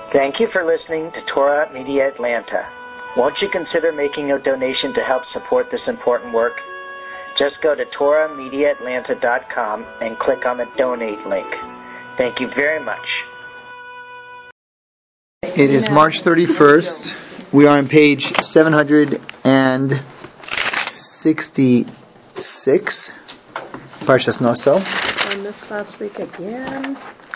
Thank you for listening to Torah Media Atlanta. Won't you consider making a donation to help support this important work? Just go to TorahMediaAtlanta.com and click on the donate link. Thank you very much. It is March 31st. We are on page 766, Parshas Noso. I missed last week again.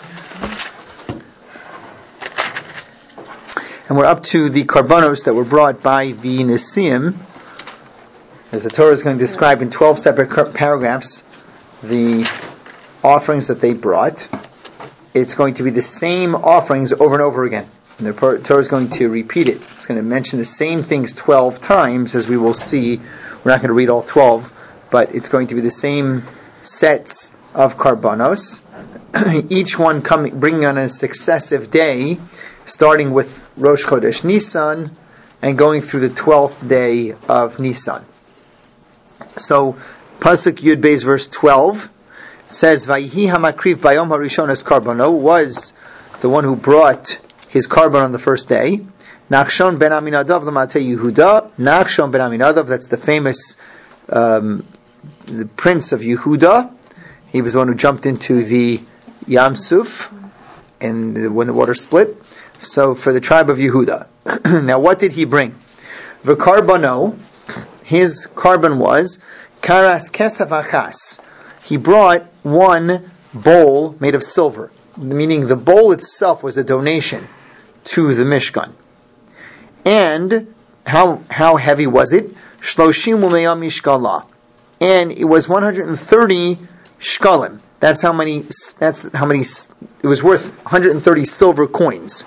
And we're up to the karbanos that were brought by the Nesiim, as the Torah is going to describe in 12 separate paragraphs the offerings that they brought. It's going to be the same offerings over and over again. And the Torah is going to repeat it. It's going to mention the same things 12 times, as we will see. We're not going to read all 12, but it's going to be the same sets of karbanos, each one bringing on a successive day, starting with Rosh Chodesh Nisan and going through the 12th day of Nisan. So, Pasuk Yud Beis verse 12 says, Vayhi hamakriv bayom harishon es karbono, was the one who brought his carbon on the first day. Nachshon ben Aminadav l'matei Yehuda. Nachshon ben Aminadav, that's the famous the prince of Yehuda. He was the one who jumped into the Yam Suf and when the water split. So for the tribe of Yehuda. Now what did he bring? V'karbano, his carbon was karas kesef achas. He brought one bowl made of silver, meaning the bowl itself was a donation to the Mishkan. And how heavy was it? Shloshim u'me'ah mishkala. And it was 130 shkalim. That's how many. It was worth 130 silver coins.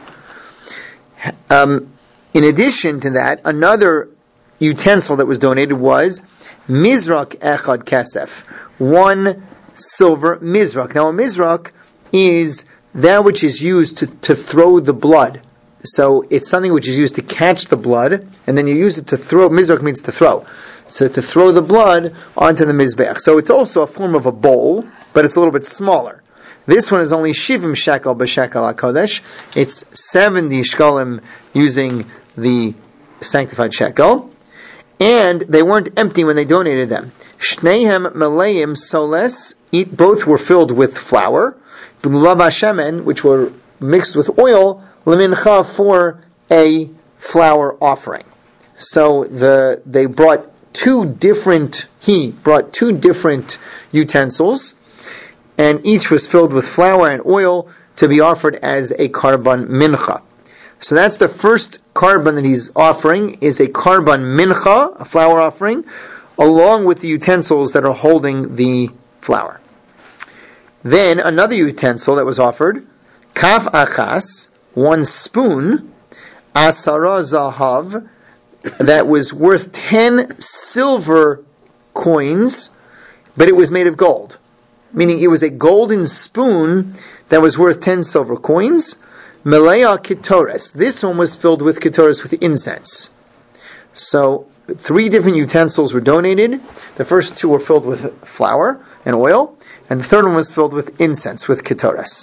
In addition to that, another utensil that was donated was mizrak echad kesef, one silver mizrak. Now a mizrak is that which is used to throw the blood. So it's something which is used to catch the blood, and then you use it to throw. Mizrak means to throw. So to throw the blood onto the mizbeach. So it's also a form of a bowl, but it's a little bit smaller. This one is only shivim shekel b'shekel hakodesh. It's 70 shkalim using the sanctified shekel. And they weren't empty when they donated them. Shneihem meleim soles, both were filled with flour. B'lulav hashemen, which were mixed with oil, lemincha, for a flour offering. So he brought two different utensils, and each was filled with flour and oil to be offered as a karban mincha. So that's the first karban that he's offering, is a karban mincha, a flour offering, along with the utensils that are holding the flour. Then another utensil that was offered, kaf achas, one spoon, asara zahav, that was worth 10 silver coins, but it was made of gold. Meaning it was a golden spoon that was worth 10 silver coins. Melea ketores. This one was filled with ketores, with incense. So 3 different utensils were donated. The first 2 were filled with flour and oil, and the third one was filled with incense, with ketores.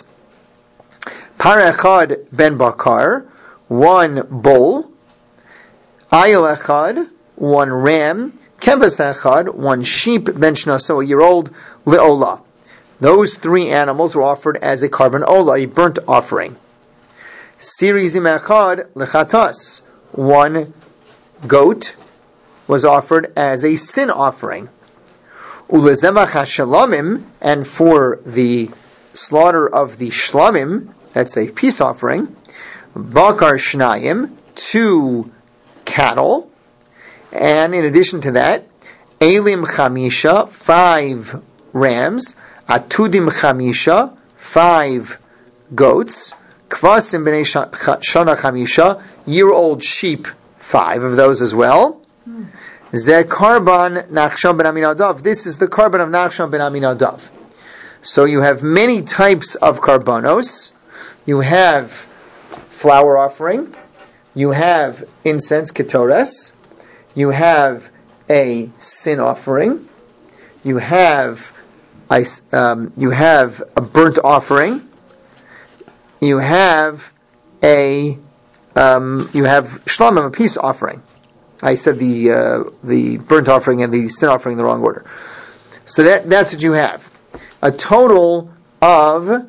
Par echad ben bakar, one bull. Ayil echad, one ram. Kevas echad, one sheep ben shnaso, a year old, le'olah. Those 3 animals were offered as a karban olah, a burnt offering. Sirizim echad lechatas, one goat was offered as a sin offering. Ulezemach hashalamim, and for the slaughter of the shlamim, that's a peace offering. Bakar shnayim, 2 cattle, and in addition to that, elim chamisha, 5 rams, atudim chamisha, 5 goats, kvasim b'nei shana chamisha, year-old sheep, 5 of those as well. Ze karban Nachshon ben Aminadav. This is the karban of Nachshon ben Aminadav. So you have many types of karbanos. You have flour offering. You have incense ketores. You have a sin offering. You have a burnt offering. You have you have shlamim, a peace offering. I said the burnt offering and the sin offering in the wrong order. So that's what you have. A total of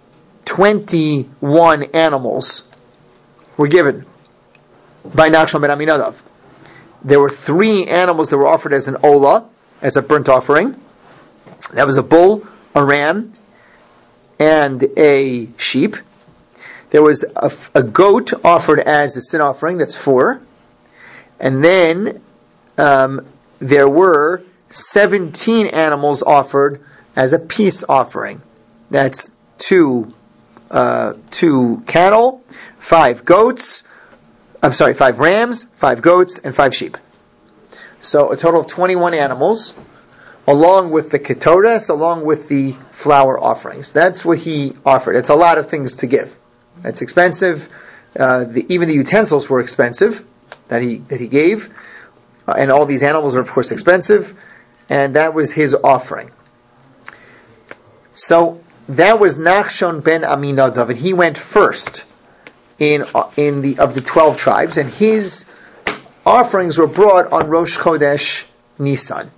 21 animals were given by Nachshon ben Aminadav. There were 3 animals that were offered as an olah, as a burnt offering. That was a bull, a ram, and a sheep. There was a goat offered as a sin offering, that's 4. And then there were 17 animals offered as a peace offering. That's 2 cattle, 5 rams, 5 goats, and 5 sheep. So a total of 21 animals, along with the ketores, along with the flour offerings. That's what he offered. It's a lot of things to give. It's expensive. Even the utensils were expensive that he gave. And all these animals are, of course, expensive. And that was his offering. So that was Nachshon ben Aminadav, and he went first of the 12 tribes, and his offerings were brought on Rosh Chodesh Nisan.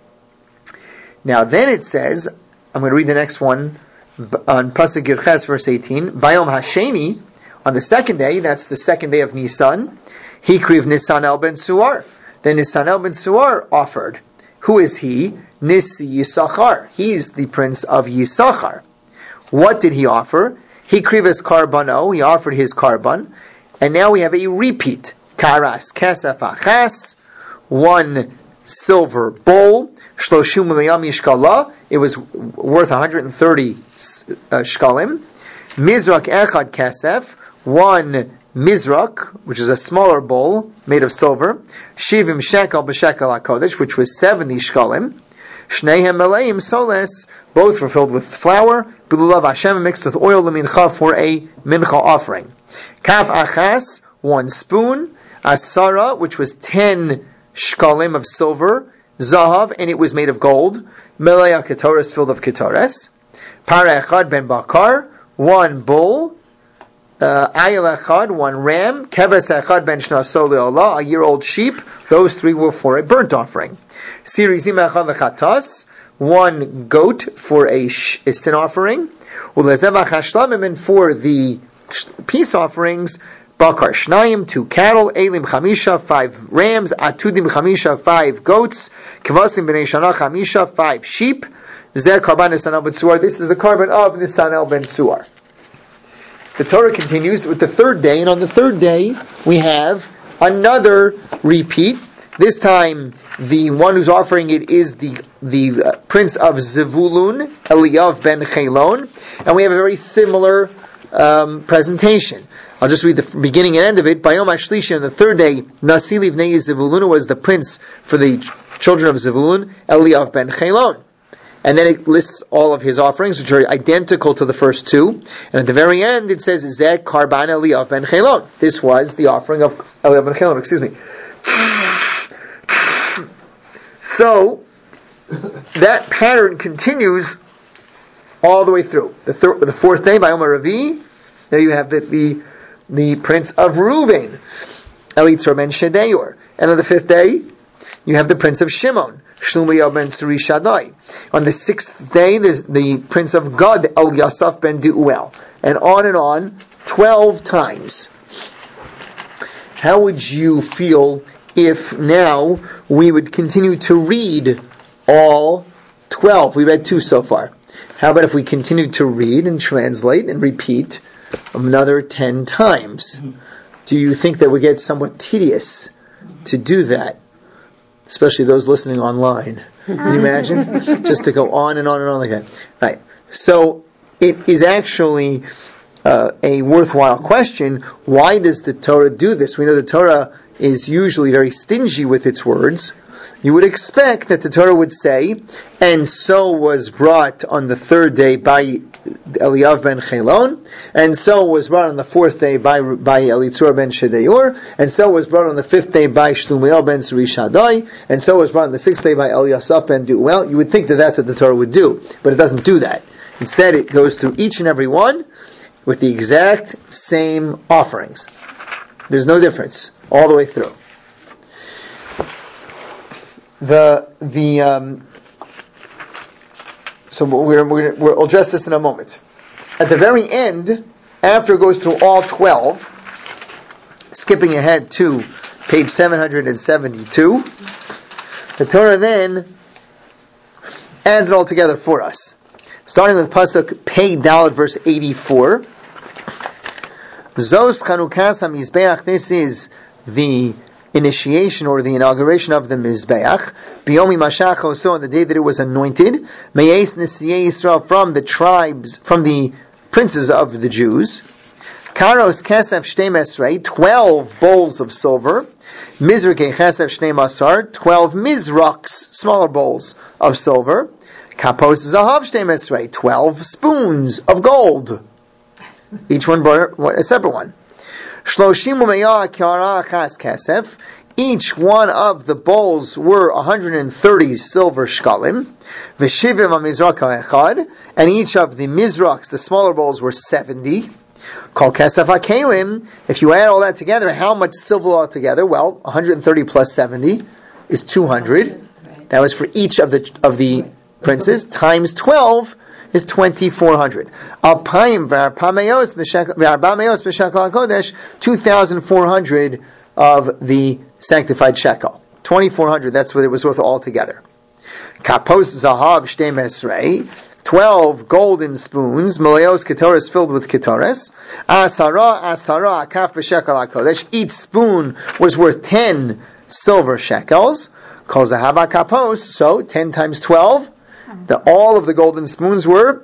Now then it says, I'm going to read the next one on Pasuk Yirches, verse 18. Bayom Hasheni, on the second day, that's the second day of Nisan, Hikriv Nisanel ben Suar. Then Nisanel ben Suar offered. Who is he? Nisi Yisachar. He's the prince of Yisachar. What did he offer? Hikriv es karbano. He offered his karban. And now we have a repeat. Karas kesef achas. 1 silver bowl. Shloshim u'mayam yishkala. It was worth 130 shkalim. Mizrak echad kesef. 1 mizrak, which is a smaller bowl made of silver. Shivim shekel b'shekel hakodesh, which was 70 shkalim. Shneihem meleim soles, both were filled with flour. Bilulav Hashem, mixed with oil, lemincha, for a mincha offering. Kaf achas, 1 spoon. Asara, which was 10 shkalim of silver. Zahav, and it was made of gold. Melea ketores, filled of ketores. Para echad ben bakar, 1 bull. Ayel echad, 1 ram. Keves echad ben shnaso le'olah, a year-old sheep. Those 3 were for a burnt offering. Sirizim echad lechatas, 1 goat for a sin offering. Ulezevach hashlamim, and for the peace offerings, bakar shnayim, 2 cattle, elim chamisha, 5 rams, atudim chamisha, 5 goats, kvasim b'nei shana chamisha, 5 sheep. Zeh karban Nisanel ben Suar. This is the karban of Nisanel ben Suar. The Torah continues with the 3rd day, and on the 3rd day we have another repeat. This time, the one who's offering it is the prince of Zevulun, Eliyav ben Chelon, and we have a very similar presentation. I'll just read the beginning and end of it. Bayom HaShlishi, on the 3rd day, Nasi Livnei Zevulun was the prince for the children of Zevulun, Eliyav ben Chelon. And then it lists all of his offerings, which are identical to the first 2. And at the very end, it says, Zeh karban Eliyav ben Chelon. This was the offering of Eliyav ben Chelon, So, that pattern continues all the way through. The 4th day, by Omer Ravi, there you have the prince of Reuven, Elitzur ben Shedeur. And on the 5th day, you have the prince of Shimon, Shlumiel ben Suri Shaddai. On the 6th day, there's the prince of Gad, Eliasaph ben Deuel. And on, 12 times. How would you feel if now we would continue to read all 12? We read 2 so far. How about if we continue to read and translate and repeat another 10 times? Do you think that would get somewhat tedious to do that? Especially those listening online. Can you imagine? Just to go on and on and on like that. Right. So it is actually a worthwhile question. Why does the Torah do this? We know the Torah is usually very stingy with its words. You would expect that the Torah would say, and so was brought on the 3rd day by Eliyav ben Chelon, and so was brought on the 4th day by Elitzur ben Shedeur, and so was brought on the 5th day by Shlumiel ben Suri Shaddai, and so was brought on the 6th day by Eliasaph ben Deuel. You would think that that's what the Torah would do, but it doesn't do that. Instead, it goes through each and every one, with the exact same offerings. There's no difference all the way through. So we'll address this in a moment. At the very end, after it goes through all 12, skipping ahead to page 772, the Torah then adds it all together for us. Starting with Pasuk Pei Dalet, verse 84. Zos Chanukas HaMizbeach, this is the initiation or the inauguration of the Mizbeach. Biyomi Mashach, so on the day that it was anointed. Me'es Nisiyei Yisrael, from the tribes, from the princes of the Jews. Karos Kesef Shtei Mesrei, 12 bowls of silver. Mizrakei Kesef Shnei Masar, 12 mizraks, smaller bowls of silver. Kapos Zahav Shtei Mesrei, 12 spoons of gold. Each one brought a separate one. Shloshim u'me'ah kiara achas kesef. Each one of the bowls were 130 silver shkalim. V'shivim ha'mizraka echad. And each of the mizraks, the smaller bowls, were 70. Kol kesef ha'kelim. If you add all that together, how much silver altogether? Well, 130 plus 70 is 200. That was for each of the princes. Times 12 is 2,400. Alpayim v'arbameos b'shekel HaKodesh, 2,400 of the sanctified shekel. 2,400, that's what it was worth altogether. Kapos zahav shtei mesrei, 12 golden spoons, maleos ketoras filled with ketoras. Asara akaf b'shekel HaKodesh, each spoon was worth 10 silver shekels. Kol zahav kapos, so 10 times 12, all of the golden spoons were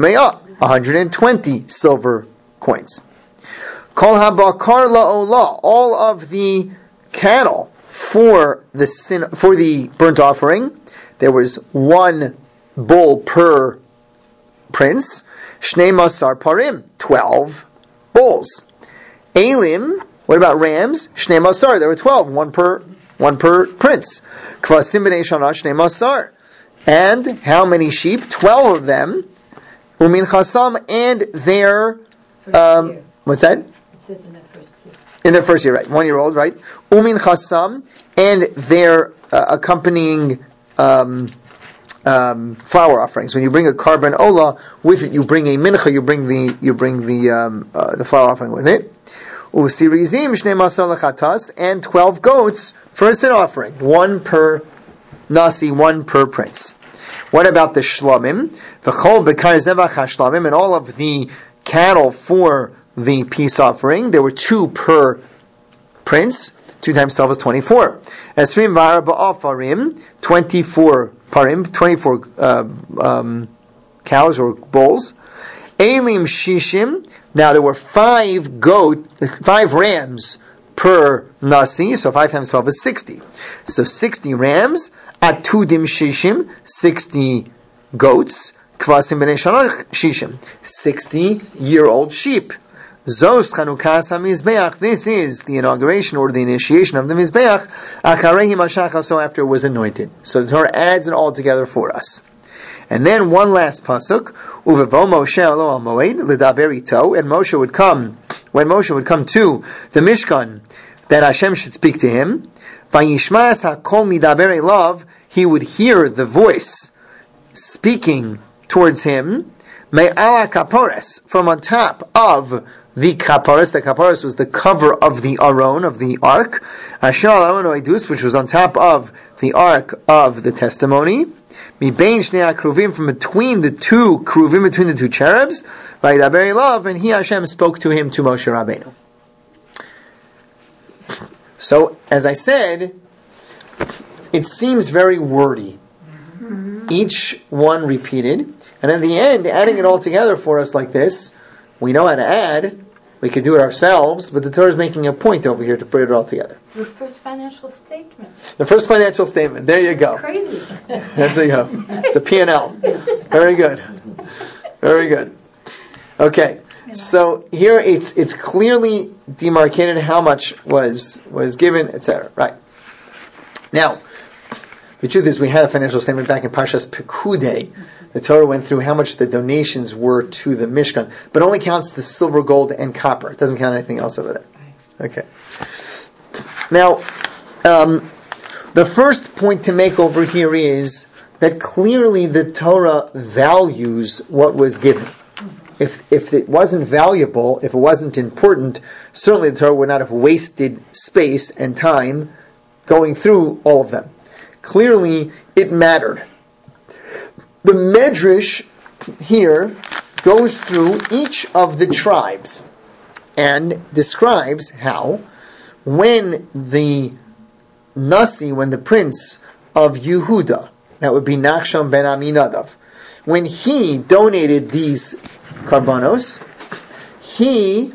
120 silver coins. Kol habakar la'olah, all of the cattle for the burnt offering, there was one bull per prince. Shnei masar parim, 12 bulls. Elim, what about rams? Shnei masar, there were 12, one per prince. Kvasim b'nei shana shnei masar. And how many sheep? 12 of them. Umin chasam, and their what's that? It says in the first year. In their first year, right? 1 year old, right? Umin chasam, and their accompanying flower offerings. When you bring a carbon olah with it, you bring a mincha. You bring the flower offering with it. Usirizim shnei masar lechatas, and 12 goats for a sin offering, one per nasi, one per prince. What about the shlamim? V'chol b'kar zevach hashlamim, and all of the cattle for the peace offering, there were 2 per prince. 2 times 12 is 24. Esrim v'arba afarim, 24 parim, 24 cows or bulls. Elim shishim, now there were 5 rams per nasi, so 5 times 12 is 60. So 60 rams, atudim shishim, 60 goats, kvasim b'nei shanach shishim, 60-year-old sheep. Zos chanukas hamizbeach, this is the inauguration or the initiation of the mizbeach, acharehi mashach, so after it was anointed. So the Torah adds it all together for us. And then one last pasuk, uvevo Moshe alo al moed ledaber ito, and Moshe would come, when Moshe would come to the Mishkan, that Hashem should speak to him, vayishmas hakol midaber elav, he would hear the voice speaking towards him, me'ala kapores, from on top of the kapores. The kapores was the cover of the aron, of the ark, asher al oidus, which was on top of the ark of the testimony, mibein shnei kruvim, from between the 2 kruvim, between the 2 cherubs, vayidaber elav, and he, Hashem, spoke to him, to Moshe Rabbeinu. So, as I said, it seems very wordy. Each one repeated, and in the end, adding it all together for us like this, we know how to add, we could do it ourselves, but the Torah is making a point over here to put it all together. The first financial statement. The first financial statement, there you go. Crazy. That's it. It's a P&L. Very good. Very good. Okay. So here it's clearly demarcated how much was given, etc. Right. Now, The truth is, we had a financial statement back in Parshas Pekudei. The Torah went through how much the donations were to the Mishkan, but only counts the silver, gold, and copper. It doesn't count anything else over there. Okay. Now, the first point to make over here is that clearly the Torah values what was given. If it wasn't valuable, if it wasn't important, certainly the Torah would not have wasted space and time going through all of them. Clearly, it mattered. The Medrash here goes through each of the tribes and describes how, when the Nasi, when the prince of Yehuda, that would be Nachshon ben Aminadav, when he donated these karbanos, he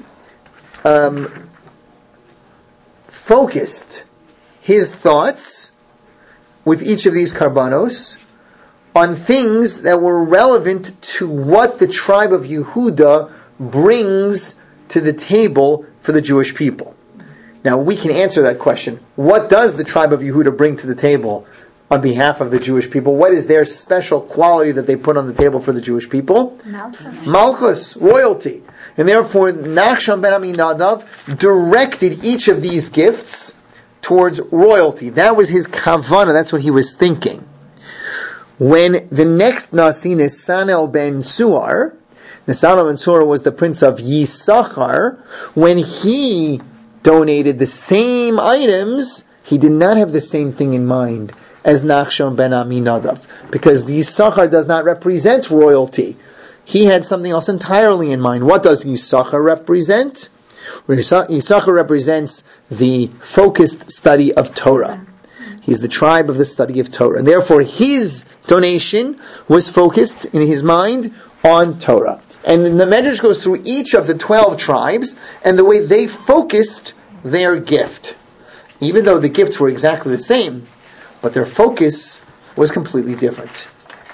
focused his thoughts with each of these karbanos on things that were relevant to what the tribe of Yehuda brings to the table for the Jewish people. Now, we can answer that question. What does the tribe of Yehuda bring to the table on behalf of the Jewish people? What is their special quality that they put on the table for the Jewish people? Malchus, royalty. And therefore, Nachshon ben Aminadav directed each of these gifts towards royalty. That was his kavanah, that's what he was thinking. When the next Nasi, Nesanel ben Suar, Nesanel ben Suar was the prince of Yisachar, when he donated the same items, he did not have the same thing in mind as Nachshon ben Aminadav, because the Yisachar does not represent royalty. He had something else entirely in mind. What does Yisachar represent? Yisachar represents the focused study of Torah. He's the tribe of the study of Torah. And therefore his donation was focused in his mind on Torah. And the Medrash goes through each of the 12 tribes and the way they focused their gift. Even though the gifts were exactly the same, but their focus was completely different.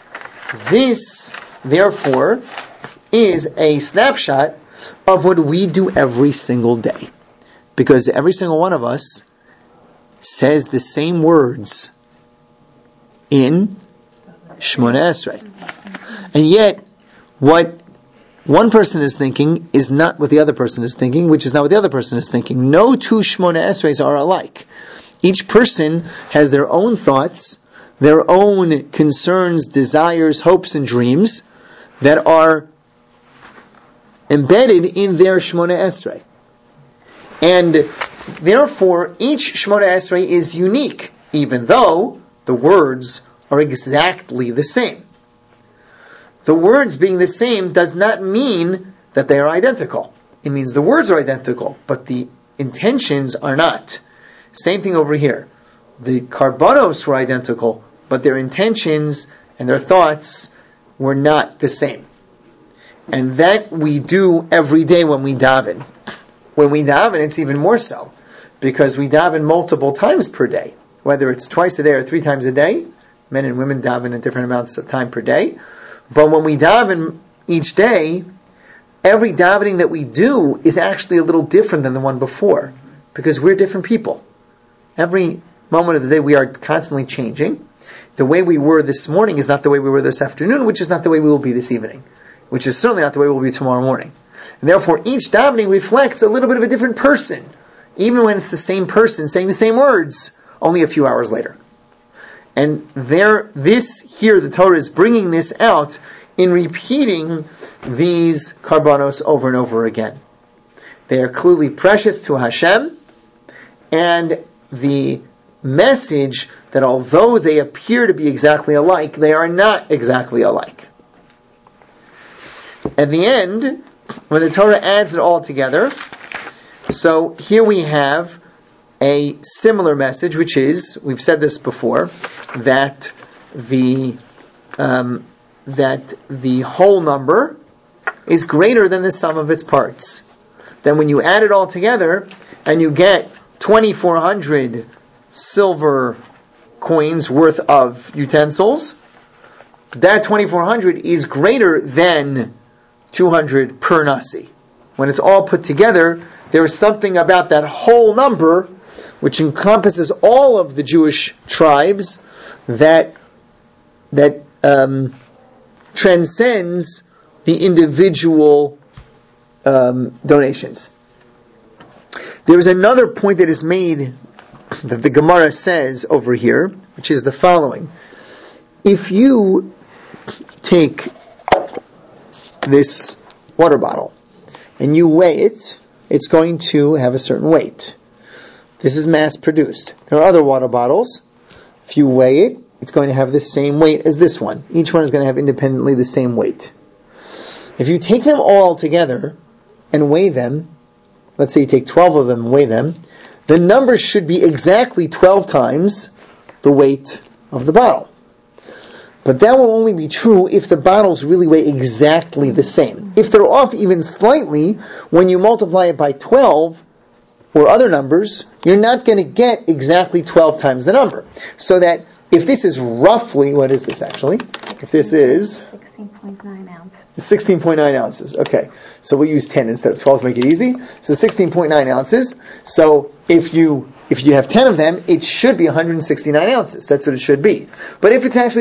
This, therefore, is a snapshot of what we do every single day. Because every single one of us says the same words in Shmoneh Esrei. And yet, what one person is thinking is not what the other person is thinking, which is not what the other person is thinking. No two Shmoneh Esreis are alike. Each person has their own thoughts, their own concerns, desires, hopes, and dreams that are embedded in their Shmoneh Esrei. And therefore, each Shmoneh Esrei is unique, even though the words are exactly the same. The words being the same does not mean that they are identical. It means the words are identical, but the intentions are not. Same thing over here. The karbanos were identical, but their intentions and their thoughts were not the same. And that we do every day when we daven. When we daven, it's even more so, because we daven multiple times per day, whether it's twice a day or 3 times a day. Men and women daven at different amounts of time per day. But when we daven each day, every davening that we do is actually a little different than the one before, because we're different people. Every moment of the day we are constantly changing. The way we were this morning is not the way we were this afternoon, which is not the way we will be this evening, which is certainly not the way we will be tomorrow morning. And therefore each davening reflects a little bit of a different person, even when it's the same person saying the same words, only a few hours later. And the Torah is bringing this out in repeating these karbanos over and over again. They are clearly precious to Hashem, and the message that although they appear to be exactly alike, they are not exactly alike. At the end, when the Torah adds it all together, so here we have a similar message, which is, we've said this before, that the whole number is greater than the sum of its parts. Then when you add it all together, and you get 2,400 silver coins worth of utensils, that 2,400 is greater than 200 per Nasi. When it's all put together, there is something about that whole number, which encompasses all of the Jewish tribes, that transcends the individual donations. There is another point that is made that the Gemara says over here, which is the following. If you take this water bottle and you weigh it, it's going to have a certain weight. This is mass produced. There are other water bottles. If you weigh it, it's going to have the same weight as this one. Each one is going to have independently the same weight. If you take them all together and weigh them, let's say you take 12 of them and weigh them, the number should be exactly 12 times the weight of the bottle. But that will only be true if the bottles really weigh exactly the same. If they're off even slightly, when you multiply it by 12 or other numbers, you're not going to get exactly 12 times the number. So that if this is roughly, what is this actually? If this is 16.9 ounces. 16.9 ounces. Okay. So we'll use 10 instead of 12 to make it easy. So 16.9 ounces. So if you have 10 of them, it should be 169 ounces. That's what it should be. But if it's actually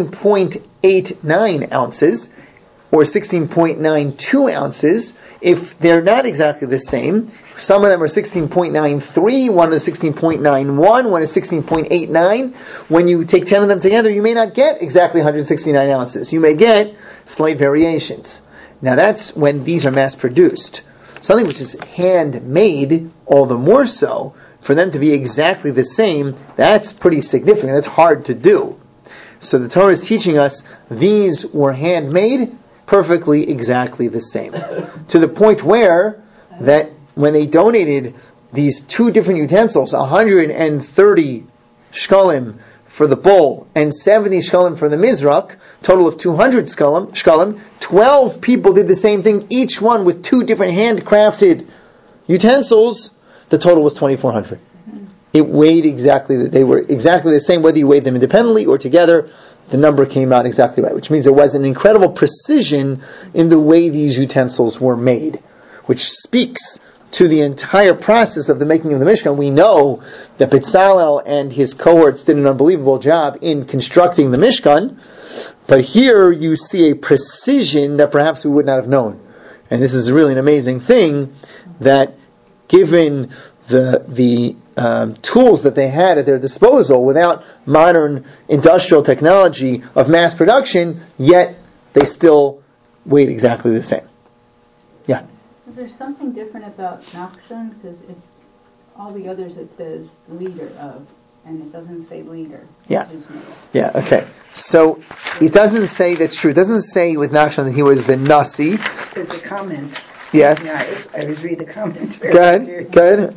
16.89 ounces, or 16.92 ounces, if they're not exactly the same, some of them are 16.93, one is 16.91, one is 16.89, when you take 10 of them together, you may not get exactly 169 ounces. You may get slight variations. Now that's when these are mass-produced. Something which is handmade, all the more so, for them to be exactly the same, that's pretty significant. That's hard to do. So the Torah is teaching us these were handmade, perfectly exactly the same. To the point where that when they donated these two different utensils, 130 shkalim for the bowl and 70 shkalim for the mizrak, total of 200 shkalim, 12 people did the same thing, each one with two different handcrafted utensils, the total was 2,400. It weighed exactly, they were exactly the same, whether you weighed them independently or together, the number came out exactly right, which means there was an incredible precision in the way these utensils were made, which speaks to the entire process of the making of the Mishkan. We know that Bezalel and his cohorts did an unbelievable job in constructing the Mishkan, but here you see a precision that perhaps we would not have known. And this is really an amazing thing, that given the tools that they had at their disposal without modern industrial technology of mass production, yet they still weighed exactly the same. Yeah? Is there something different about Nachshon? Because all the others it says leader of, and it doesn't say leader. Yeah. Yeah, okay. So it doesn't say, that's true, it doesn't say with Nachshon that he was the Nasi. There's a comment. Yeah. I was reading the commentary. Good.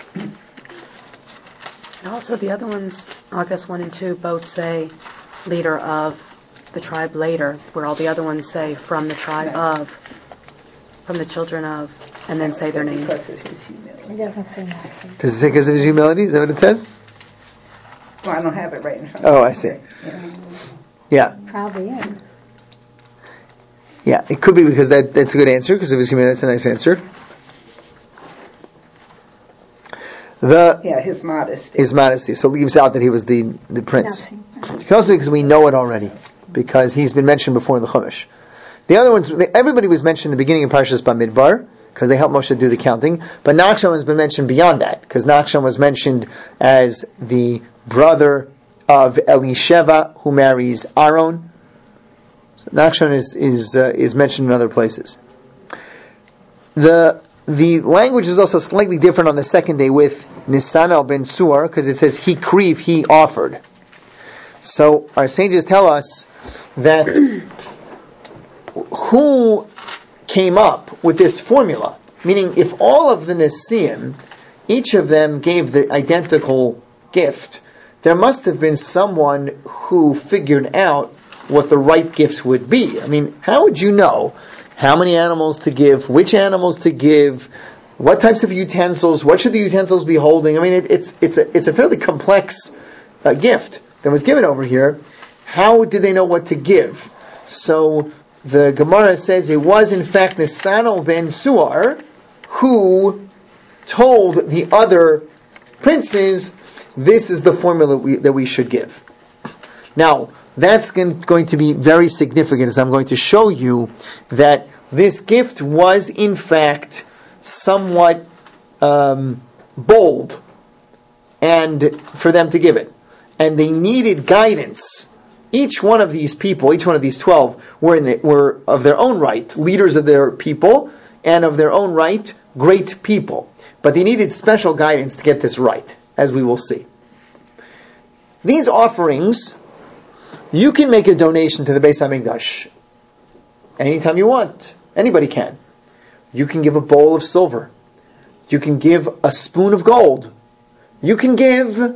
And also the other ones, August 1 and 2, both say leader of the tribe later, where all the other ones say from the tribe of, from the children of, and then say their name. Because of his humility. It doesn't say that. Does it say because of his humility? Is that what it says? Well, I don't have it right in front of me. Oh, I see. Yeah. Probably is. Yeah, it could be because that's a good answer, because of his humility. That's a nice answer. His modesty. His modesty. So it leaves out that he was the prince. It can also be because we know it already, because he's been mentioned before in the Chumash. The other ones, everybody was mentioned in the beginning of Parshas Bamidbar, because they helped Moshe do the counting. But Nachshon has been mentioned beyond that, because Nachshon was mentioned as the brother of Elisheva, who marries Aaron. So Nachshon is mentioned in other places. The language is also slightly different on the second day with Nisan al ben Suar, because it says he kriv, he offered. So our sages tell us that who came up with this formula? Meaning, if all of the Nesiim, each of them gave the identical gift, there must have been someone who figured out what the right gift would be. I mean, how would you know how many animals to give, which animals to give, what types of utensils, what should the utensils be holding? I mean, it's a fairly complex gift that was given over here. How did they know what to give? So the Gemara says it was in fact Nisan ben Suar who told the other princes, this is the formula that we should give. Now, that's going to be very significant, as I'm going to show you that this gift was, in fact, somewhat bold, and for them to give it. And they needed guidance. Each one of these people, each one of these 12, were of their own right, leaders of their people, and of their own right, great people. But they needed special guidance to get this right, as we will see. These offerings, you can make a donation to the Beis HaMikdash anytime you want. Anybody can. You can give a bowl of silver. You can give a spoon of gold. You can give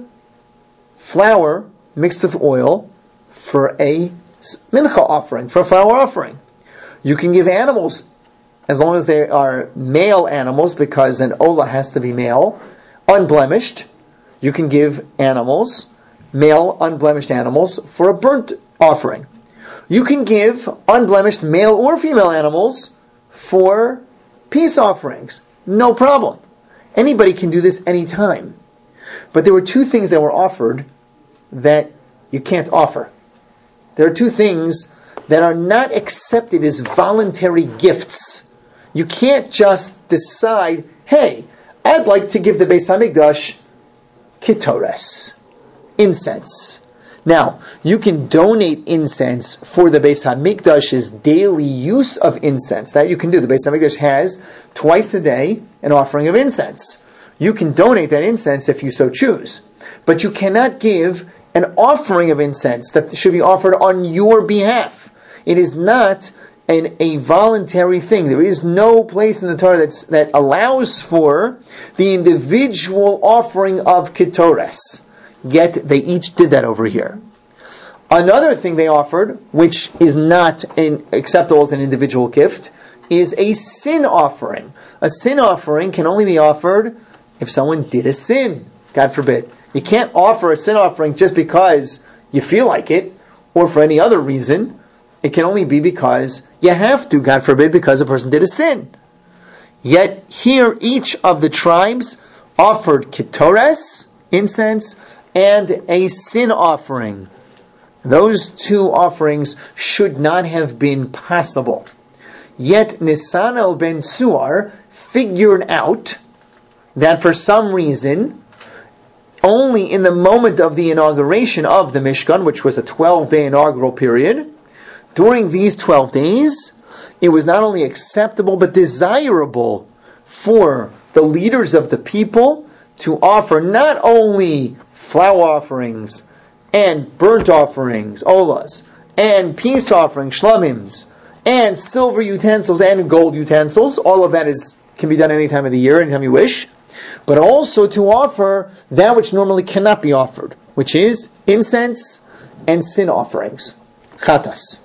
flour mixed with oil for a mincha offering, for a flour offering. You can give animals, as long as they are male animals, because an olah has to be male, unblemished. You can give animals, male unblemished animals, for a burnt offering. You can give unblemished male or female animals for peace offerings. No problem. Anybody can do this anytime. But there were two things that were offered that you can't offer. There are two things that are not accepted as voluntary gifts. You can't just decide, hey, I'd like to give the Beis HaMikdash ketores, incense. Now, you can donate incense for the Beis HaMikdash's daily use of incense. That you can do. The Beis HaMikdash has twice a day an offering of incense. You can donate that incense if you so choose. But you cannot give an offering of incense that should be offered on your behalf. It is not a voluntary thing. There is no place in the Torah that allows for the individual offering of ketores. Yet they each did that over here. Another thing they offered, which is not acceptable as an individual gift, is a sin offering. A sin offering can only be offered if someone did a sin, God forbid. You can't offer a sin offering just because you feel like it, or for any other reason. It can only be because you have to, God forbid, because a person did a sin. Yet here each of the tribes offered ketores, incense, and a sin offering. Those two offerings should not have been possible. Yet Nisanel ben Suar figured out that for some reason, only in the moment of the inauguration of the Mishkan, which was a 12-day inaugural period, during these 12 days, it was not only acceptable but desirable for the leaders of the people to offer not only flour offerings and burnt offerings, olas, and peace offerings, shlomims, and silver utensils and gold utensils. All of that can be done any time of the year, anytime you wish. But also to offer that which normally cannot be offered, which is incense and sin offerings, chatas.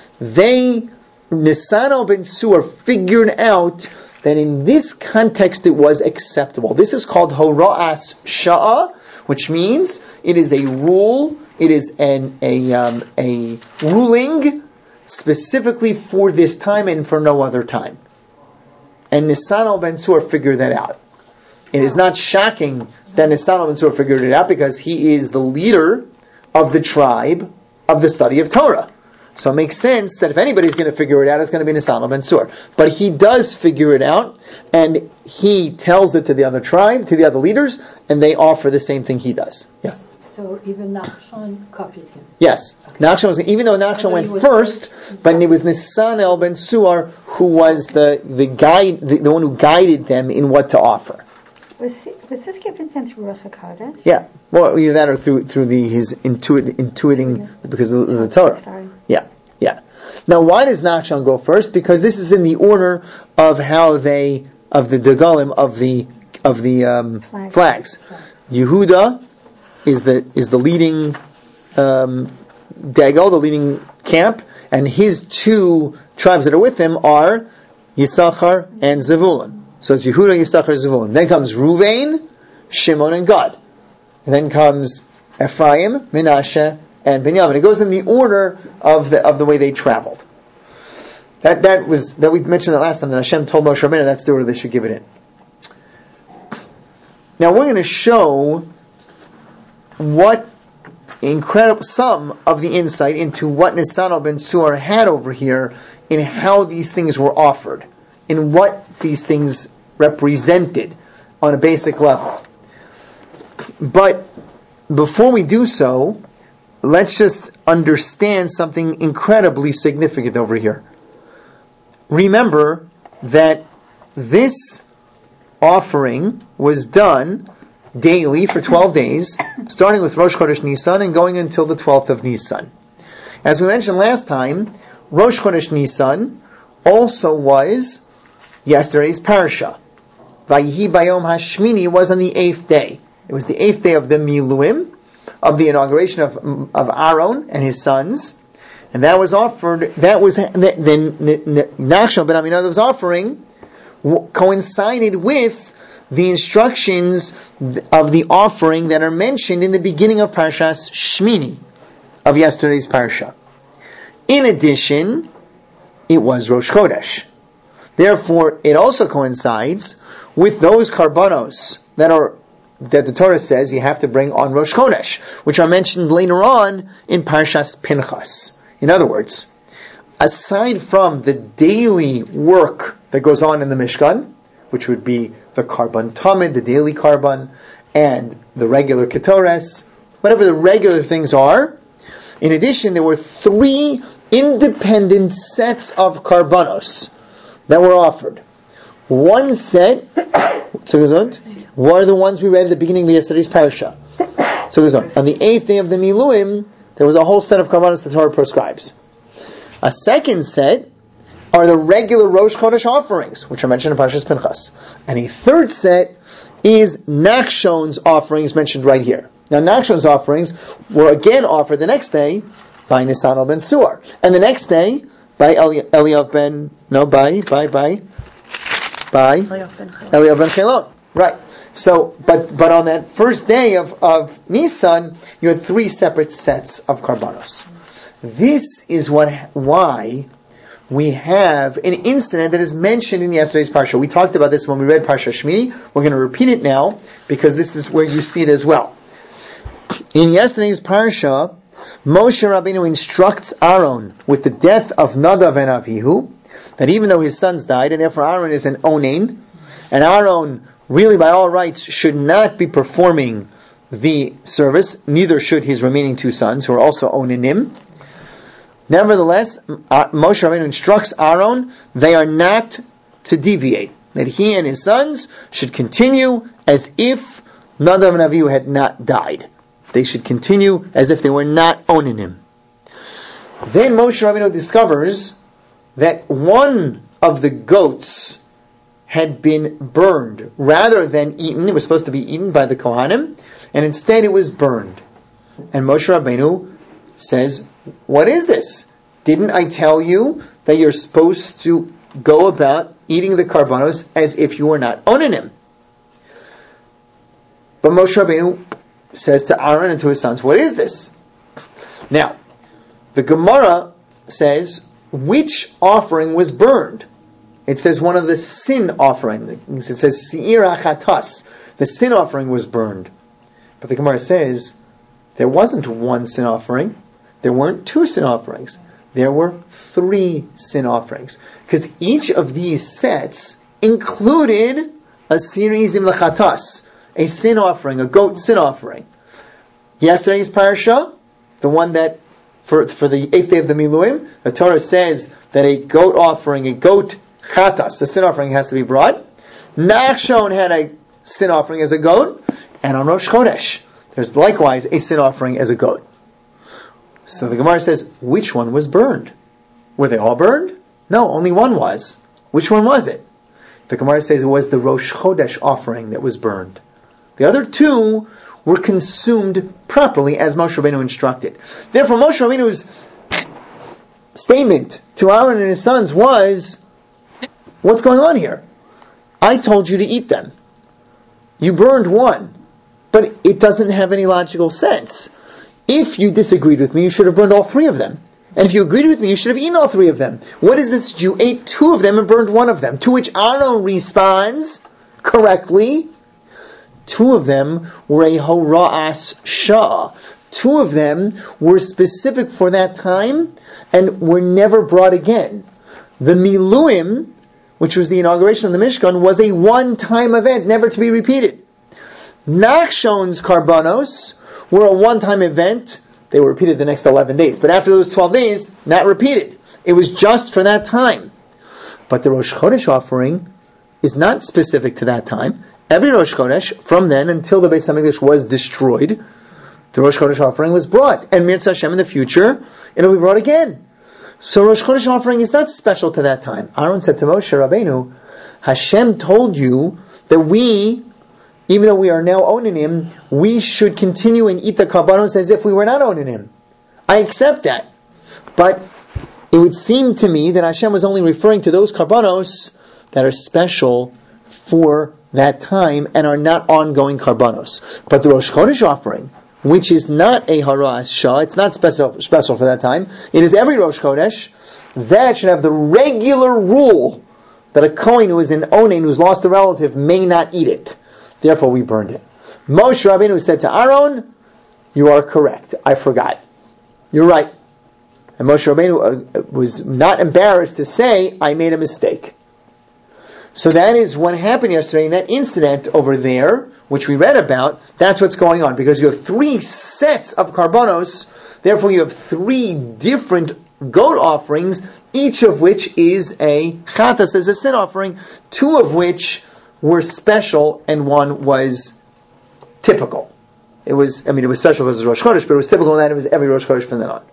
Nisanel ben Suar figured out that in this context it was acceptable. This is called hora'as sha'a, which means it is a rule, it is a ruling specifically for this time and for no other time. And Nisanel ben Suar figured that out. It is not shocking that Nisanel ben Suar figured it out, because he is the leader of the tribe of the study of Torah. So it makes sense that if anybody's going to figure it out, it's going to be Nisanel ben Suar. But he does figure it out, and he tells it to the other tribe, to the other leaders, and they offer the same thing he does. Yeah. So even Nachshon copied him. Yes. Nachshon was, even though Nachshon went first, but it was Nisanel ben Suar who was the guide, the one who guided them in what to offer. Was this given sent through Rosh HaKodesh? Yeah. Well, either that or through his intuiting because of the Torah. Sorry. Yeah. Now, why does Nachshon go first? Because this is in the order of how of the degalim of the flags. Yehuda is the leading degel, the leading camp, and his two tribes that are with him are Yisachar and Zevulun. So it's Yehuda, Yisachar, Zevulun. Then comes Ruvain, Shimon, and Gad. And then comes Ephraim, Menashe, and Binyamin. It goes in the order of the way they traveled. That we mentioned that last time, that Hashem told Moshe Rabbeinu that's the order they should give it in. Now we're going to show what some of the insight into what Nisan ben Suar had over here in how these things were offered, in what these things represented on a basic level. But before we do so, let's just understand something incredibly significant over here. Remember that this offering was done daily for 12 days, starting with Rosh Chodesh Nisan and going until the 12th of Nisan. As we mentioned last time, Rosh Chodesh Nisan also was yesterday's parasha. Vayihi Bayom Hashmini was on the 8th day. It was the 8th day of the Miluim, of the inauguration of Aaron and his sons. And that was offered, that was, Nachshon ben Aminadav's offering coincided with the instructions of the offering that are mentioned in the beginning of Parashas Shmini, of yesterday's parasha. In addition, it was Rosh Chodesh. Therefore, it also coincides with those karbanos that the Torah says you have to bring on Rosh Chodesh, which are mentioned later on in Parashas Pinchas. In other words, aside from the daily work that goes on in the Mishkan, which would be the Karban Tamid, the daily Karban, and the regular Ketores, whatever the regular things are, in addition, there were 3 independent sets of Karbanos that were offered. One set, were the ones we read at the beginning of yesterday's parasha. So on the 8th day of the Miluim, there was a whole set of Karbanos the Torah prescribes. A second set are the regular Rosh Chodesh offerings, which are mentioned in Parashas Pinchas. And a third set is Nachshon's offerings mentioned right here. Now Nachshon's offerings were again offered the next day by Nisan ben Suar. And the next day by Eliav ben Chelon. Right. So, but on that first day of Nisan, you had 3 separate sets of Karbanos. This is why we have an incident that is mentioned in yesterday's parsha. We talked about this when we read Parsha Shmini. We're going to repeat it now because this is where you see it as well. In yesterday's parsha, Moshe Rabbeinu instructs Aaron with the death of Nadav and Avihu that even though his sons died, and therefore Aaron is an onain, and Aaron really by all rights should not be performing the service, neither should his remaining 2 sons who are also onainim. Nevertheless, Moshe Rabbeinu instructs Aaron they are not to deviate, that he and his sons should continue as if Nadav and Avihu had not died. They should continue as if they were not owning him. Then Moshe Rabbeinu discovers that one of the goats had been burned rather than eaten. It was supposed to be eaten by the Kohanim, and instead it was burned. And Moshe Rabbeinu says, what is this? Didn't I tell you that you're supposed to go about eating the karbanos as if you were not owning him? But Moshe Rabbeinu says to Aaron and to his sons, what is this? Now, the Gemara says, which offering was burned? It says one of the sin offerings. It says, Seir HaChatas. The sin offering was burned. But the Gemara says, there wasn't one sin offering. There weren't 2 sin offerings. There were 3 sin offerings. Because each of these sets included a series im lechatas, a sin offering, a goat sin offering. Yesterday's parasha, the one that for the 8th day of the Miluim, the Torah says that a goat offering, a goat chatas, a sin offering has to be brought. Nachshon had a sin offering as a goat, and on Rosh Chodesh, there's likewise a sin offering as a goat. So the Gemara says, which one was burned? Were they all burned? No, only one was. Which one was it? The Gemara says it was the Rosh Chodesh offering that was burned. The other 2 were consumed properly as Moshe Rabbeinu instructed. Therefore, Moshe Rabbeinu's statement to Aaron and his sons was, what's going on here? I told you to eat them. You burned one, but it doesn't have any logical sense. If you disagreed with me, you should have burned all 3 of them. And if you agreed with me, you should have eaten all 3 of them. What is this? You ate 2 of them and burned one of them. To which Aaron responds correctly, 2 of them were a hora'as shah. 2 of them were specific for that time and were never brought again. The Miluim, which was the inauguration of the Mishkan, was a one-time event, never to be repeated. Nachshon's Karbanos were a one-time event. They were repeated the next 11 days. But after those 12 days, not repeated. It was just for that time. But the Rosh Chodesh offering is not specific to that time. Every Rosh Chodesh, from then until the Beis HaMikdash was destroyed, the Rosh Chodesh offering was brought. And Mirza Hashem in the future, it'll be brought again. So Rosh Chodesh offering is not special to that time. Aaron said to Moshe Rabbeinu, Hashem told you that we, even though we are now owning him, we should continue and eat the karbanos as if we were not owning him. I accept that. But it would seem to me that Hashem was only referring to those karbanos that are special for that time and are not ongoing karbanos. But the Rosh Chodesh offering, which is not a haras shah, it's not special for that time, it is every Rosh Chodesh, that should have the regular rule that a Kohen who is an onen, who's lost a relative, may not eat it. Therefore we burned it. Moshe Rabbeinu said to Aaron, you are correct, I forgot. You're right. And Moshe Rabbeinu was not embarrassed to say, I made a mistake. So that is what happened yesterday in that incident over there, which we read about. That's what's going on, because you have 3 sets of karbanos, therefore you have 3 different goat offerings, each of which is a chatas, as a sin offering, 2 of which were special and 1 was typical. It was special because it was Rosh Chodesh, but it was typical in that it was every Rosh Chodesh from then on.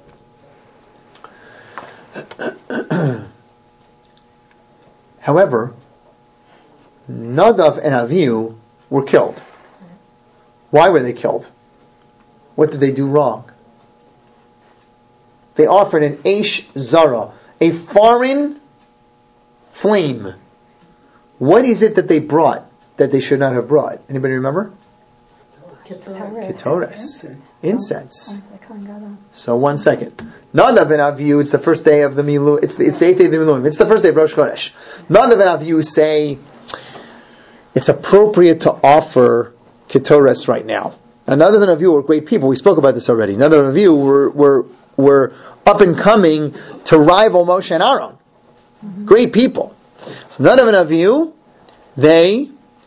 However, Nadav and Avihu were killed. Why were they killed? What did they do wrong? They offered an Eish Zara, a foreign flame. What is it that they brought that they should not have brought? Anybody remember? Ketoras. Incense. So 1 second. Nadav and Avihu, it's the first day of the Milu. It's the 8th day of the Miluim. It's the first day of Rosh Chodesh. Nadav and Avihu say it's appropriate to offer Ketoras right now. And Nadav and Avihu were great people. We spoke about this already. Nadav and Avihu were up and coming to rival Moshe and Aaron. Mm-hmm. Great people. So Nadav and Avihu, they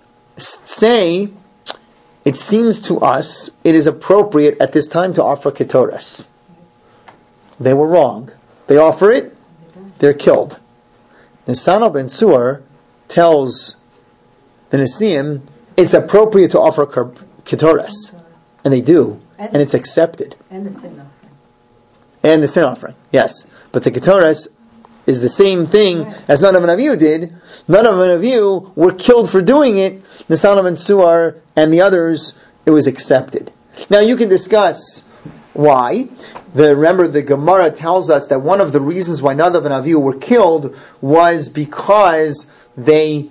say, it seems to us it is appropriate at this time to offer Ketoras. They were wrong. They offer it, they're killed. Nisanel ben Suar tells the Nesiim it's appropriate to offer Ketoras. And they do. And it's accepted. And the sin offering. And the sin offering, yes. But the Ketoras is the same thing as Nadav and Avihu did. Nadav and Avihu were killed for doing it. Nisanel ben Suar and the others, it was accepted. Now you can discuss why. Remember, the Gemara tells us that one of the reasons why Nadav and Avihu were killed was because they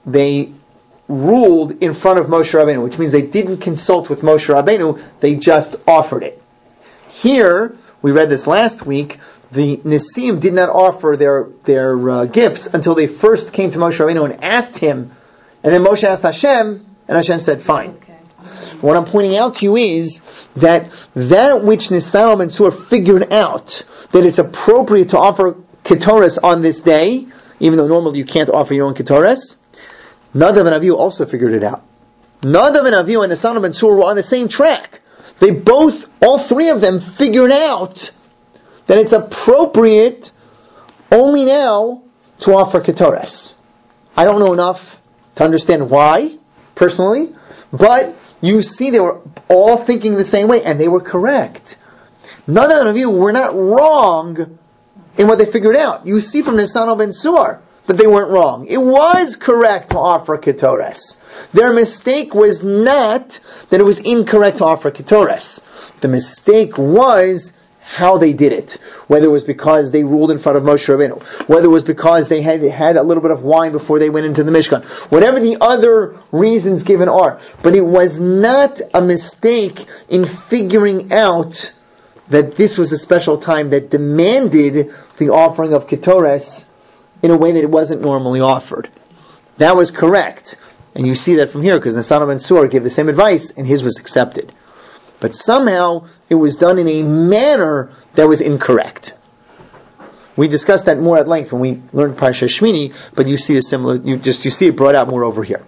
ruled in front of Moshe Rabbeinu, which means they didn't consult with Moshe Rabbeinu, they just offered it. Here, we read this last week, the Nesiim did not offer their gifts until they first came to Moshe Rabbeinu and asked him, and then Moshe asked Hashem, and Hashem said, fine. Okay. What I'm pointing out to you is that which Nisanel ben Suar figured out, that it's appropriate to offer Ketoras on this day, even though normally you can't offer your own Ketoras, Nadav and Avihu also figured it out. Nadav and Avihu and Nisanel ben Suar were on the same track. They both, all 3 of them, figured out that it's appropriate only now to offer Ketoras. I don't know enough to understand why, personally, but you see they were all thinking the same way, and they were correct. Nadav and Avihu were not wrong in what they figured out. You see from Nisanel ben Suar that they weren't wrong. It was correct to offer Ketoras. Their mistake was not that it was incorrect to offer Ketoras. The mistake was how they did it. Whether it was because they ruled in front of Moshe Rabbeinu, whether it was because they had a little bit of wine before they went into the Mishkan, whatever the other reasons given are. But it was not a mistake in figuring out that this was a special time that demanded the offering of Ketoras in a way that it wasn't normally offered. That was correct. And you see that from here, because Nisanel ben Suar gave the same advice, and his was accepted. but somehow it was done in a manner that was incorrect. We discussed that more at length when we learned Parsha Shmini, but you see a similar, you see it brought out more over here.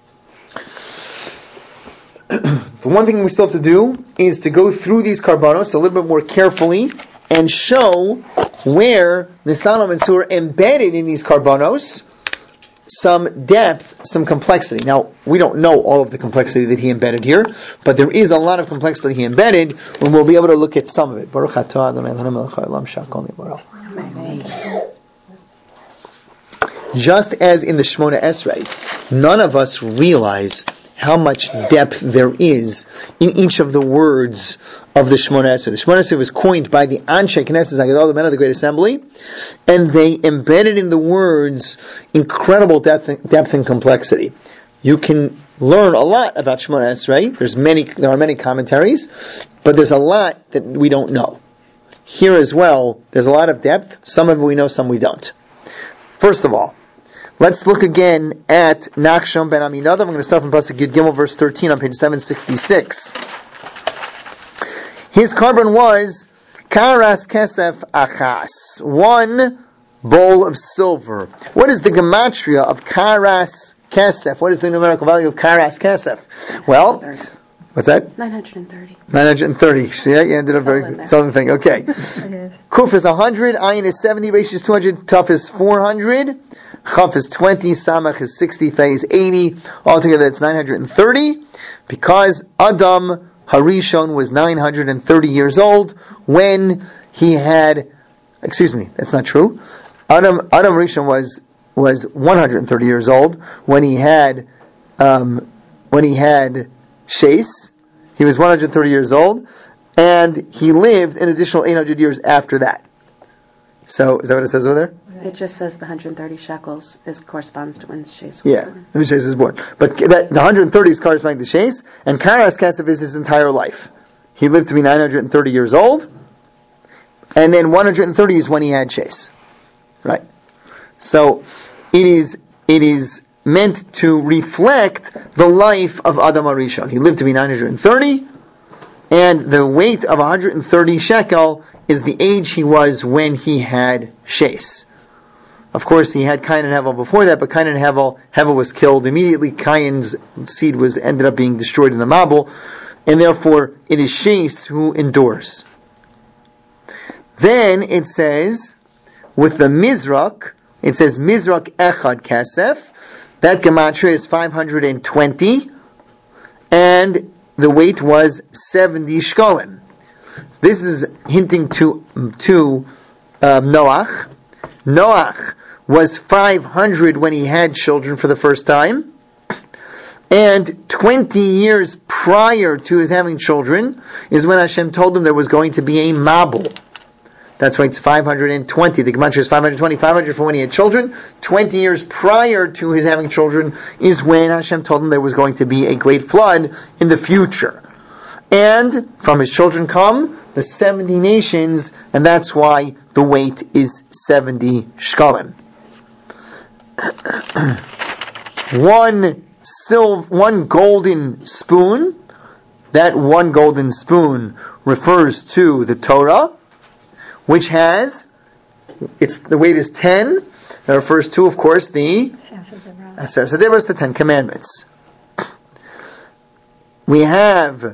The one thing we still have to do is to go through these karbanos a little bit more carefully and show where Nisan HaMetzur embedded in these karbanos some depth, some complexity. Now, we don't know all of the complexity that he embedded here, but there is a lot of complexity he embedded, and we'll be able to look at some of it. Baruch atah Adonai Eloheinu melech haolam she'akol nibara. Just as in the Shemona Esrei, none of us realize how much depth there is in each of the words of the Shemona Esrei. The Shemona Esrei was coined by the Anshe Knesset Haggadah, the men of the Great Assembly, and they embedded in the words incredible depth and complexity. You can learn a lot about Shemona Esrei. There are many commentaries, but there's a lot that we don't know. Here as well, there's a lot of depth. Some of it we know, some we don't. First of all, let's look again at Nachshon ben Aminadav. I'm going to start from Pasuk Yud Gimel, verse 13 on page 766. His carbon was Karas Kesef Achas, one bowl of silver. What is the gematria of Karas Kesef? What is the numerical value of Karas Kesef? Well, what's that? 930. 930. See, you ended up very southern thing. Okay. Kuf is 100, Ayin is 70, Reish is 200, Taf is 400, Chaf is 20, Samach is 60, Fei is 80. Altogether, it's 930, because Adam Harishon was 930 years old when he had. Excuse me, that's not true. Adam Harishon was 130 years old when he had Shais. He was 130 years old, and he lived an additional 800 years after that. So, is that what it says over there? It just says the 130 shekels corresponds to when Shais was born. When Shais is born. But the 130 is corresponding to Shais, and Karas Kesef is his entire life. He lived to be 930 years old, and then 130 is when he had Shais. Right? So, it is meant to reflect the life of Adam Harishon. He lived to be 930, and the weight of 130 shekel is the age he was when he had Shais. Of course, he had Cain and Hevel before that, but Cain and Hevel was killed immediately. Cain's seed ended up being destroyed in the Mabul, and therefore it is Shais who endures. Then it says, with the Mizrak, it says Mizrak Echad Kesef. That gematria is 520, and the weight was 70 shkolim. This is hinting to Noach. Noach was 500 when he had children for the first time, and 20 years prior to his having children is when Hashem told him there was going to be a Mabul. That's why it's 520. The gematria is 520. 500 for when he had children. 20 years prior to his having children is when Hashem told him there was going to be a great flood in the future. And from his children come the 70 nations, and that's why the weight is 70 shkalim. One golden spoon. That one golden spoon refers to the Torah, which has, the weight is 10. That refers to, of course, the Asher Sedevos, the 10 Commandments. We have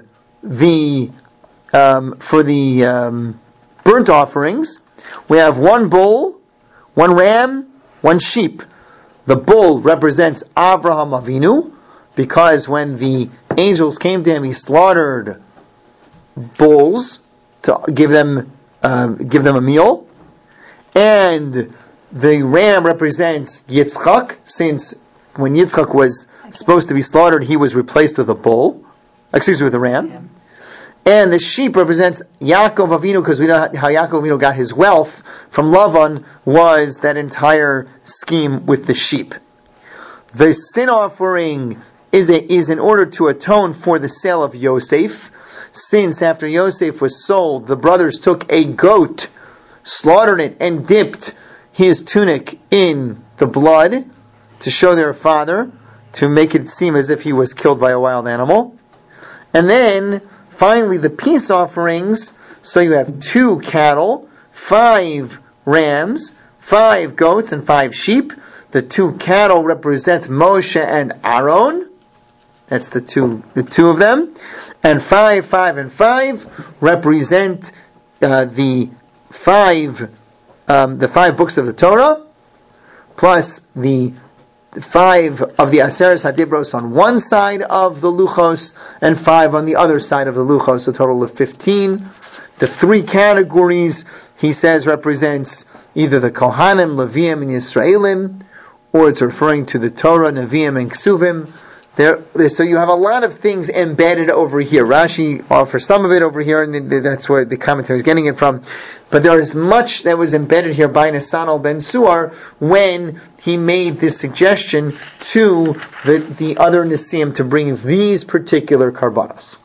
for the burnt offerings, we have one bull, one ram, one sheep. The bull represents Avraham Avinu, because when the angels came to him, he slaughtered bulls to give them a meal. And the ram represents Yitzchak, since when Yitzchak was supposed to be slaughtered, he was replaced with a ram. Yeah. And the sheep represents Yaakov Avinu, because we know how Yaakov Avinu got his wealth from Lavan, was that entire scheme with the sheep. The sin offering is in order to atone for the sale of Yosef, since after Yosef was sold, the brothers took a goat, slaughtered it, and dipped his tunic in the blood to show their father, to make it seem as if he was killed by a wild animal. And then, finally, the peace offerings. So you have 2 cattle, 5 rams, 5 goats, and 5 sheep. The 2 cattle represent Moshe and Aaron. That's the two of them. And 5, 5, and 5 represent the 5 books of the Torah, plus the 5 of the Aseres HaDibros on one side of the Luchos, and 5 on the other side of the Luchos, a total of 15. The 3 categories, he says, represents either the Kohanim, Leviim, and Yisraelim, or it's referring to the Torah, Nevi'im, and Ksuvim. So you have a lot of things embedded over here. Rashi offers some of it over here, and that's where the commentary is getting it from. But there is much that was embedded here by Nesanel ben Suar when he made this suggestion to the other Nesiim to bring these particular karbanos.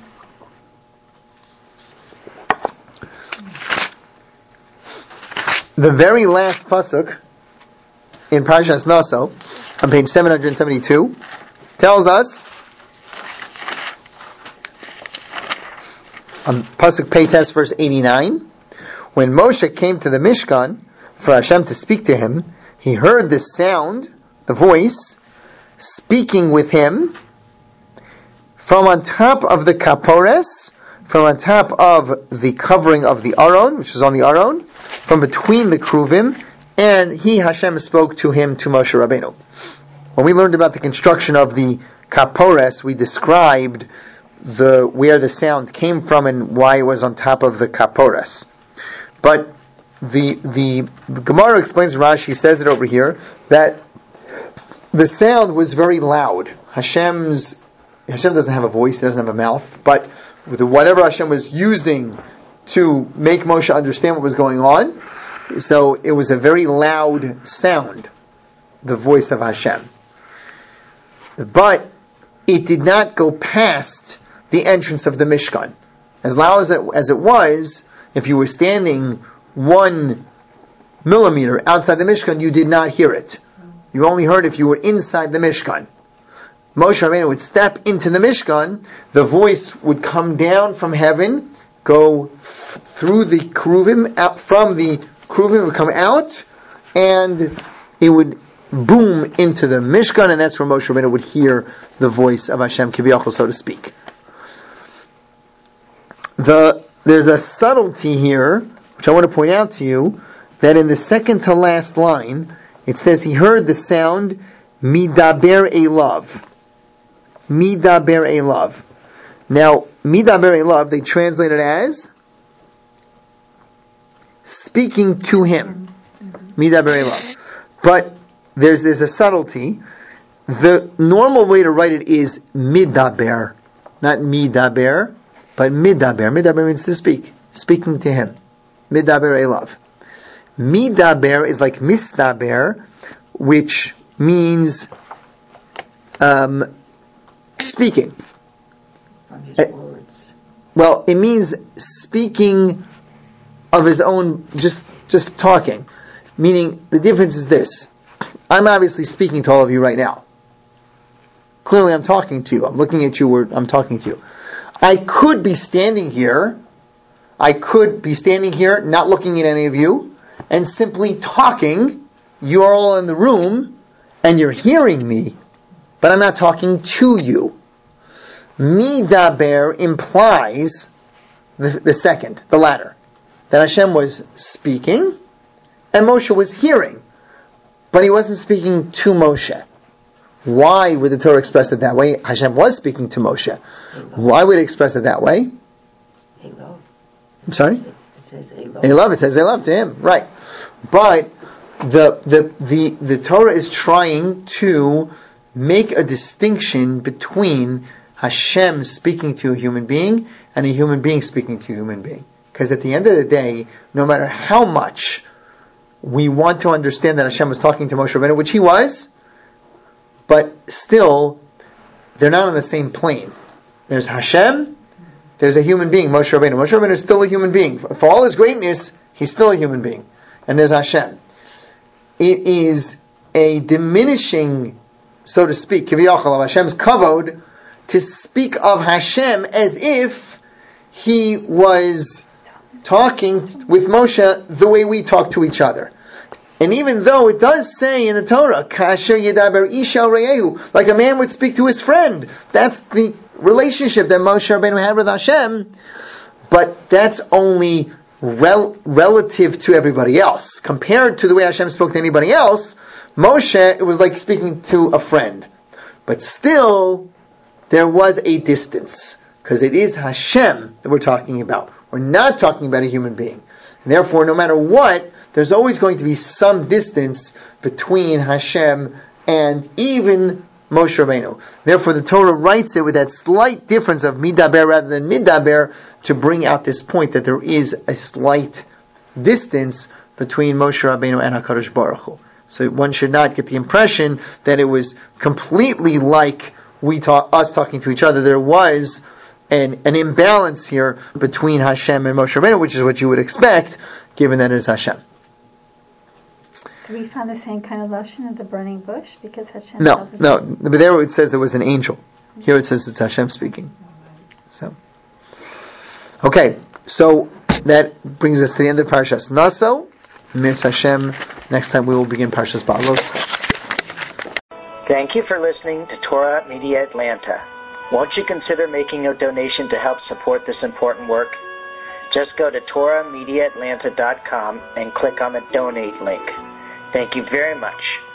The very last pasuk in Parashas Naso, on page 772, tells us, on pasuk Peites, verse 89, when Moshe came to the Mishkan for Hashem to speak to him, he heard the sound, the voice, speaking with him from on top of the kapores, from on top of the covering of the Aron, which is on the Aron, from between the Kruvim, and he, Hashem, spoke to him, to Moshe Rabbeinu. When we learned about the construction of the kapores, we described where the sound came from and why it was on top of the kapores. But the Gemara explains, Rashi says it over here, that the sound was very loud. Hashem doesn't have a voice, he doesn't have a mouth, but whatever Hashem was using to make Moshe understand what was going on, so it was a very loud sound, the voice of Hashem. But it did not go past the entrance of the Mishkan. As loud as it was, if you were standing 1 millimeter outside the Mishkan, you did not hear it. You only heard if you were inside the Mishkan. Moshe Rabbeinu would step into the Mishkan, the voice would come down from heaven, go through the Kruvim, out from the Kruvim, it would come out, and it would boom into the Mishkan, and that's where Moshe Rabbeinu would hear the voice of Hashem, Kiviyachol, so to speak. There's a subtlety here, which I want to point out to you, that in the second to last line, it says he heard the sound, Midaber Elav. Midaber Elav. Now, Midaber Elav, they translate it as speaking to him. Midaber Elav. But there's a subtlety. The normal way to write it is Midaber. Not Midaber, but Midaber. Midaber means to speak. Speaking to him. Midaber Elav. Midaber is like Misdaber, which means speaking. From his words. Well, it means speaking of his own, just talking. Meaning, the difference is this. I'm obviously speaking to all of you right now. Clearly I'm talking to you. I'm looking at you, I'm talking to you. I could be standing here, not looking at any of you, and simply talking. You're all in the room, and you're hearing me, but I'm not talking to you. Midaber implies the second, the latter. That Hashem was speaking, and Moshe was hearing. But he wasn't speaking to Moshe. Why would the Torah express it that way? Hashem was speaking to Moshe. Why would it express it that way? Elov. I'm sorry? It says Elov. Elov, it says Elov to him. Right. But the Torah is trying to make a distinction between Hashem speaking to a human being and a human being speaking to a human being. Because at the end of the day, no matter how much we want to understand that Hashem was talking to Moshe Rabbeinu, which he was, but still, they're not on the same plane. There's Hashem, there's a human being, Moshe Rabbeinu. Moshe Rabbeinu is still a human being. For all his greatness, he's still a human being. And there's Hashem. It is a diminishing, so to speak, Kiviyachol, of Hashem's kavod, to speak of Hashem as if he was talking with Moshe the way we talk to each other. And even though it does say in the Torah, Kasher Yedaber Isha Re'ehu, like a man would speak to his friend, that's the relationship that Moshe Rabbeinu had with Hashem, but that's only relative to everybody else. Compared to the way Hashem spoke to anybody else, Moshe, it was like speaking to a friend. But still, there was a distance, because it is Hashem that we're talking about. We're not talking about a human being. And therefore, no matter what, there's always going to be some distance between Hashem and even Moshe Rabbeinu. Therefore, the Torah writes it with that slight difference of midaber rather than midaber to bring out this point that there is a slight distance between Moshe Rabbeinu and HaKadosh Baruch Hu. So one should not get the impression that it was completely like us talking to each other. There was an imbalance here between Hashem and Moshe Rabbeinu, which is what you would expect, given that it is Hashem. Do we find the same kind of lashon at the burning bush? Because Hashem No. But there it says there was an angel. Here it says it's Hashem speaking. So, okay. So that brings us to the end of Parshas Naso. Mitzvah Hashem. Next time we will begin Parshas Ba'alos. Thank you for listening to Torah Media Atlanta. Won't you consider making a donation to help support this important work? Just go to TorahMediaAtlanta.com and click on the donate link. Thank you very much.